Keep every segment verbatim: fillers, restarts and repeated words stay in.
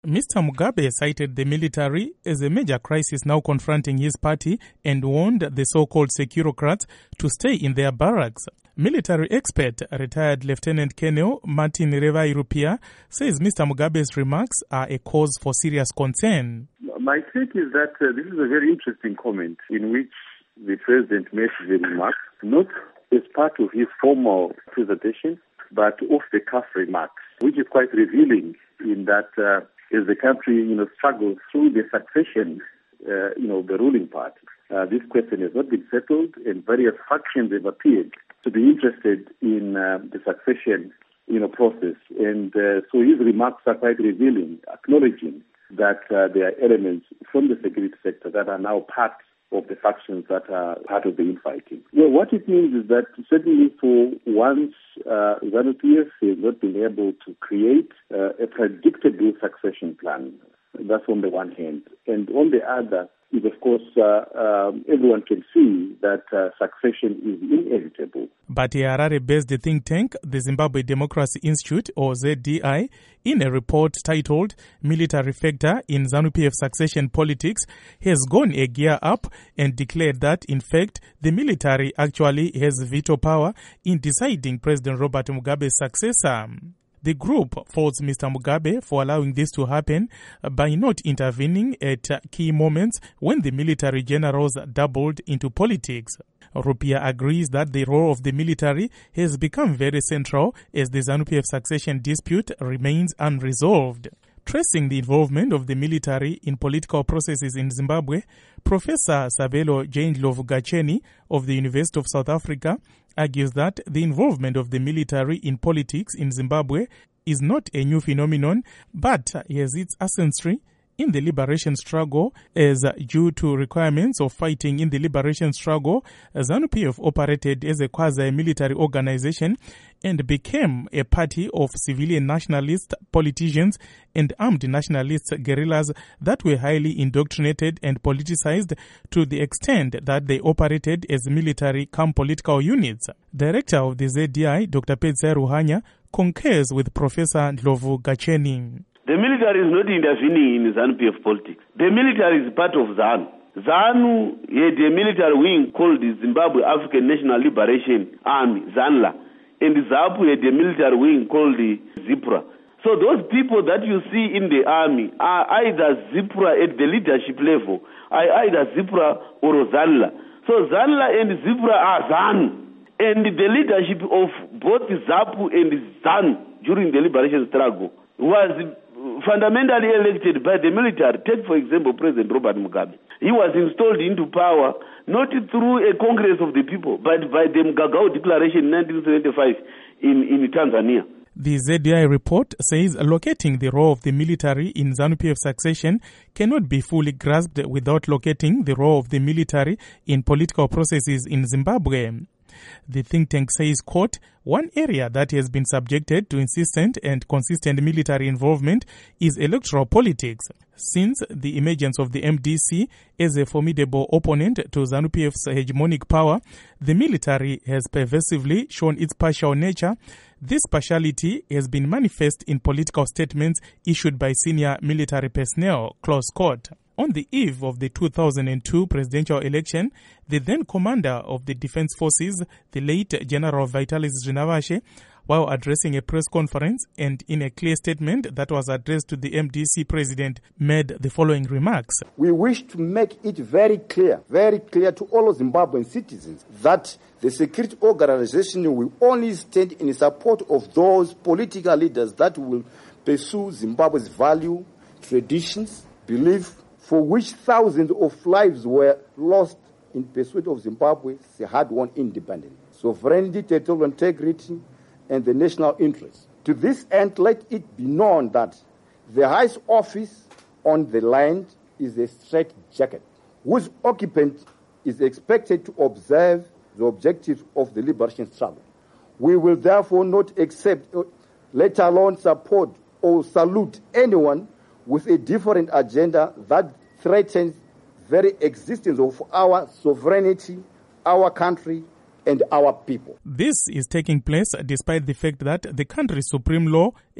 Mister Mugabe cited the military as a major crisis now confronting his party and warned the so-called securocrats to stay in their barracks. Military expert, retired Lieutenant Colonel Martin Reva-Irupia, says Mister Mugabe's remarks are a cause for serious concern. My take is that uh, this is a very interesting comment in which the president made the remarks, not as part of his formal presentation, but off-the-cuff remarks, which is quite revealing in that uh, as the country, you know, struggles through the succession, uh, you know, the ruling party, uh, this question has not been settled, and various factions have appeared to be interested in uh, the succession, you know, process. And uh, so his remarks are quite revealing, acknowledging that uh, there are elements from the security sector that are now part of the factions that are part of the infighting. Well, what it means is that certainly for once uh, ZANU-P F has not been able to create uh, a predictable succession plan. That's on the one hand. And on the other is, of course, uh, um, everyone can see that uh, succession is inevitable. But a Harare-based think tank, the Zimbabwe Democracy Institute, or Z D I, in a report titled Military Factor in ZANU-P F Succession Politics, has gone a gear up and declared that, in fact, the military actually has veto power in deciding President Robert Mugabe's successor. The group faults Mister Mugabe for allowing this to happen by not intervening at key moments when the military generals dabbled into politics. Rupia agrees that the role of the military has become very central as the ZANU-P F succession dispute remains unresolved. Tracing the involvement of the military in political processes in Zimbabwe, Professor Sabelo Jane-Ndlovu-Gacheni of the University of South Africa argues that the involvement of the military in politics in Zimbabwe is not a new phenomenon, but has its ancestry in the liberation struggle, as due to requirements of fighting in the liberation struggle, ZANU-P F operated as a quasi-military organization and became a party of civilian nationalist politicians and armed nationalist guerrillas that were highly indoctrinated and politicized to the extent that they operated as military cum political units. Director of the Z D I, Doctor Pedzai Ruhanya, concurs with Professor Ndlovu-Gacheni. The military is not intervening in ZANU-P F politics. The military is part of ZANU. ZANU had a military wing called the Zimbabwe African National Liberation Army, ZANLA. And ZAPU had a military wing called the ZIPRA. So those people that you see in the army are either ZIPRA at the leadership level, are either ZIPRA or ZANLA. So ZANLA and ZIPRA are ZANU. And the leadership of both ZAPU and ZANU during the liberation struggle was fundamentally elected by the military. Take, for example, President Robert Mugabe. He was installed into power not through a Congress of the People, but by the Mgagao Declaration in nineteen seventy-five in, in Tanzania. The Z D I report says locating the role of the military in ZANU-P F succession cannot be fully grasped without locating the role of the military in political processes in Zimbabwe. The think tank says, quote, one area that has been subjected to insistent and consistent military involvement is electoral politics. Since the emergence of the M D C as a formidable opponent to ZANU-P F's hegemonic power, the military has pervasively shown its partial nature. This partiality has been manifest in political statements issued by senior military personnel, close quote. On the eve of the two thousand two presidential election, the then commander of the Defense Forces, the late General Vitalis Zvinavashe, while addressing a press conference and in a clear statement that was addressed to the M D C president, made the following remarks. We wish to make it very clear, very clear to all Zimbabwean citizens that the security organization will only stand in support of those political leaders that will pursue Zimbabwe's value, traditions, belief, for which thousands of lives were lost in pursuit of Zimbabwe's hard-won independence, sovereignty, territorial integrity, and the national interest. To this end, let it be known that the highest office on the land is a straitjacket, whose occupant is expected to observe the objectives of the liberation struggle. We will therefore not accept, let alone support or salute anyone with a different agenda that threatens very existence of our sovereignty, our country, and our people. This is taking place despite the fact that the country's supreme law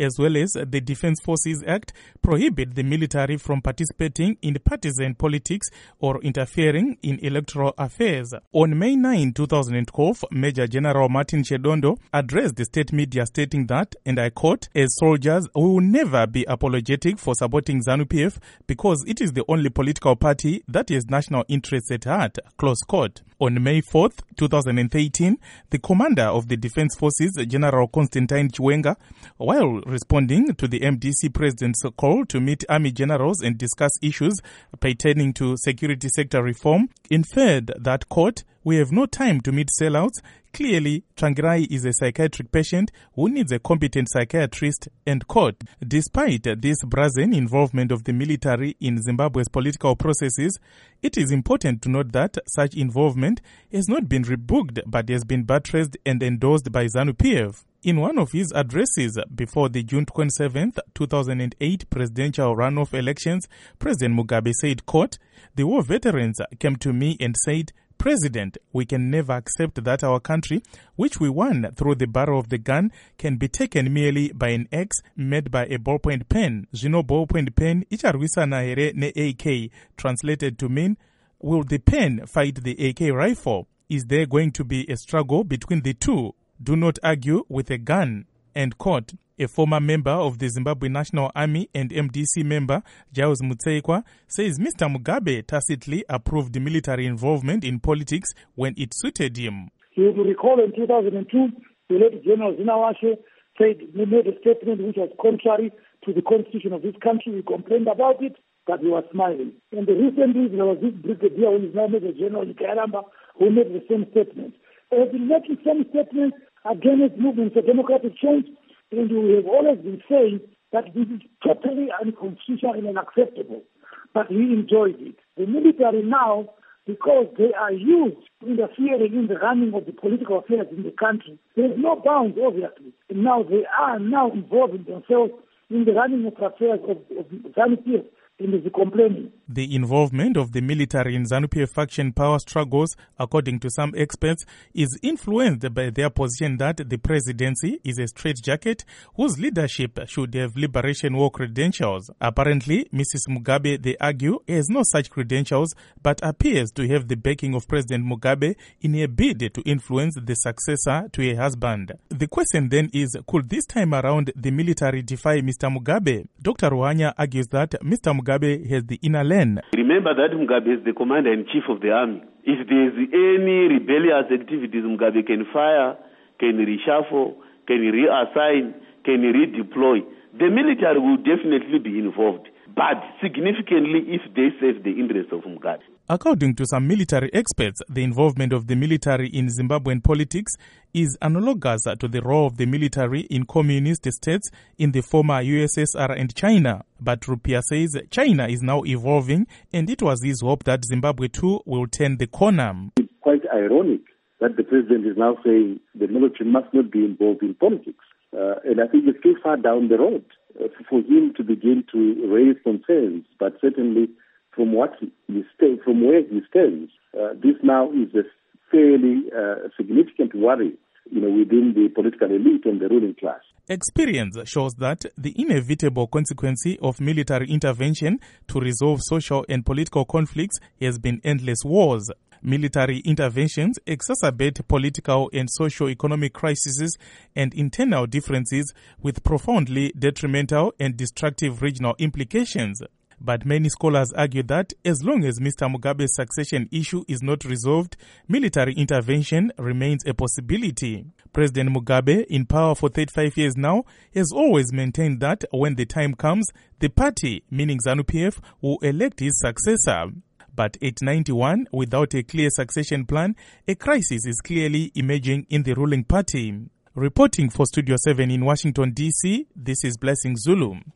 as well as the Defence Forces Act, prohibit the military from participating in partisan politics or interfering in electoral affairs. On May ninth, twenty twelve, Major General Martin Shedondo addressed the state media stating that, and I quote, "As soldiers, we will never be apologetic for supporting ZANU-P F because it is the only political party that has national interests at heart," close quote. On May fourth, twenty thirteen, the commander of the Defence Forces, General Constantine Chiwenga, while responding to the M D C president's call to meet army generals and discuss issues pertaining to security sector reform, inferred that, quote, "We have no time to meet sellouts. Clearly, Tsvangirai is a psychiatric patient who needs a competent psychiatrist," end quote. Despite this brazen involvement of the military in Zimbabwe's political processes, it is important to note that such involvement has not been rebuked but has been buttressed and endorsed by ZANU-P F. In one of his addresses before the June twenty-seventh, two thousand eight presidential runoff elections, President Mugabe said, quote, "The war veterans came to me and said, 'President, we can never accept that our country, which we won through the barrel of the gun, can be taken merely by an axe made by a ballpoint pen. Zvino ballpoint pen icharwisana here ne A K,' translated to mean, will the pen fight the A K rifle? Is there going to be a struggle between the two? Do not argue with a gun," end quote. A former member of the Zimbabwe National Army and M D C member, Giles Mutseikwa, says Mister Mugabe tacitly approved military involvement in politics when it suited him. You will recall in two thousand two, the late General Zinawashe said he made a statement which was contrary to the constitution of this country. We complained about it, but we were smiling. And recently, there was this brigadier who is now Major General Nikairamba who made the same statement. They have been making some statements against movements for democratic change, and we have always been saying that this is totally unconstitutional and unacceptable. But we enjoyed it. The military now, because they are used to interfering in the running of the political affairs in the country, there's no bounds, obviously. And now they are now involving themselves in the running of affairs of, of ZANU-P F. The involvement of the military in ZANU-P F faction power struggles, according to some experts, is influenced by their position that the presidency is a straitjacket whose leadership should have liberation war credentials. Apparently, Missus Mugabe, they argue, has no such credentials but appears to have the backing of President Mugabe in a bid to influence the successor to her husband. The question then is, could this time around the military defy Mister Mugabe? Doctor Ruhanya argues that Mister Mugabe Mugabe has the inner lane. Remember that Mugabe is the commander-in-chief of the army. If there is any rebellious activities, Mugabe can fire, can reshuffle, can reassign, can redeploy. The military will definitely be involved, but significantly if they serve the interests of Mugabe. According to some military experts, the involvement of the military in Zimbabwean politics is analogous to the role of the military in communist states in the former U S S R and China. But Rupia says China is now evolving, and it was his hope that Zimbabwe too will turn the corner. It's quite ironic that the president is now saying the military must not be involved in politics. Uh, and I think it's too far down the road uh, for him to begin to raise concerns, but certainly from what he stays, from where he stands, uh, this now is a fairly uh, significant worry, you know, within the political elite and the ruling class. Experience shows that the inevitable consequence of military intervention to resolve social and political conflicts has been endless wars. Military interventions exacerbate political and socio-economic crises and internal differences with profoundly detrimental and destructive regional implications. But many scholars argue that as long as Mister Mugabe's succession issue is not resolved, military intervention remains a possibility. President Mugabe, in power for thirty-five years now, has always maintained that when the time comes, the party, meaning ZANU-P F, will elect his successor. But at ninety-one, without a clear succession plan, a crisis is clearly emerging in the ruling party. Reporting for Studio seven in Washington, D C, this is Blessing Zulu.